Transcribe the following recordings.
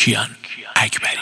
کیان اکبری.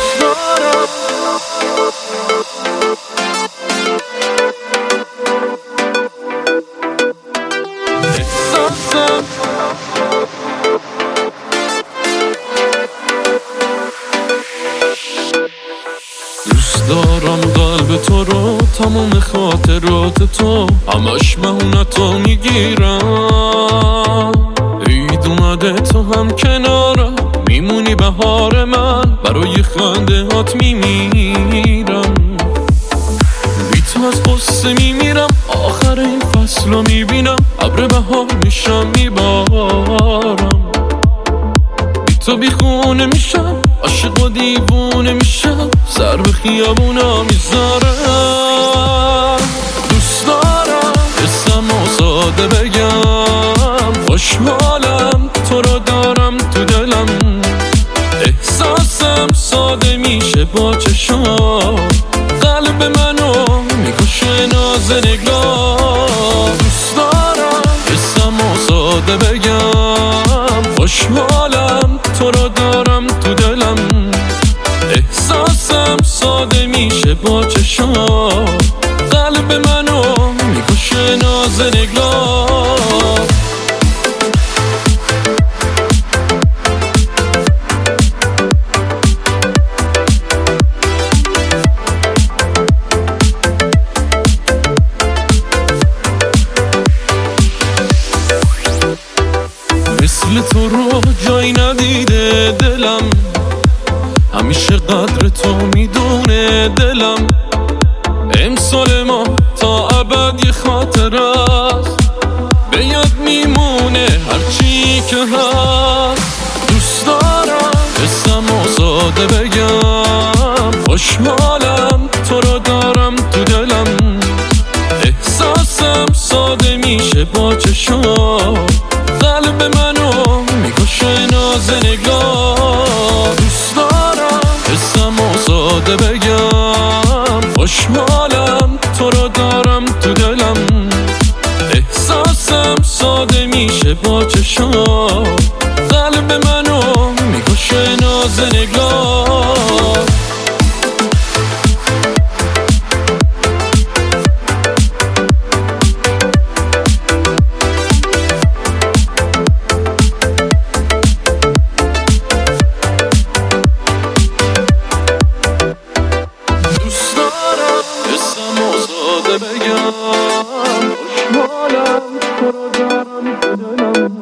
دوست دارم قلب تو رو، تمام خاطرات تو، همش مهونتو میگیرم. عید اومده تو هم کنارم، میمونی بهار من، برای خنده هات میمیرم. بی تو از قصه میمیرم، آخر این فصل رو میبینم، ابر بهار میشم میبارم. بی تو بی خونه میشم، عاشق و دیوونه میشم، سر به خیابونا میذارم. دوست دارم قصم و ساده بگم، خوشحالم تو رو دارم تو دلم. احساسم ساده میشه با چشم، قلب منو میکشه ناز نگاه. دوست دارم قصم و ساده بگم، خوشحالم تو رو دارم تو دلم. احساسم ساده میشه با چشم، قلب منو میکشه ناز نگاه. مثل تو رو جای ندیده دلم، همیشه قدر تو میدونه دلم. امسال ما تا ابد یه خاطر است، به یاد میمونه هرچی که هست. دوست دارم قصم و ساده بگم، خوشحالم تو رو دارم تو دلم. احساسم ساده میشه با چشم، قلب منو میکشه ناز نگاه. دوست دارم قصم و ساده بگم، خوشحالم تو رو دارم تو دلم. احساسم ساده میشه با چشم، قلب منو میکشه ناز نگاه. بگم خوشحالم تو رو دارم تو دلم.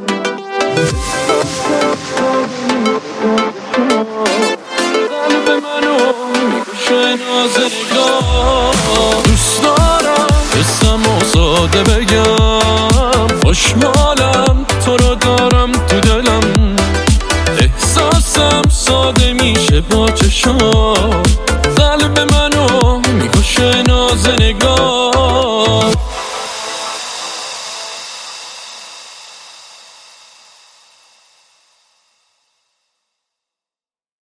قلب منو میکشه ناز نگاه. دوست دارم قصم و ساده بگم، خوشحالم تو رو دارم تو دلم. احساسم ساده میشه با چشم، قلب منو میکشه ناز نگاه.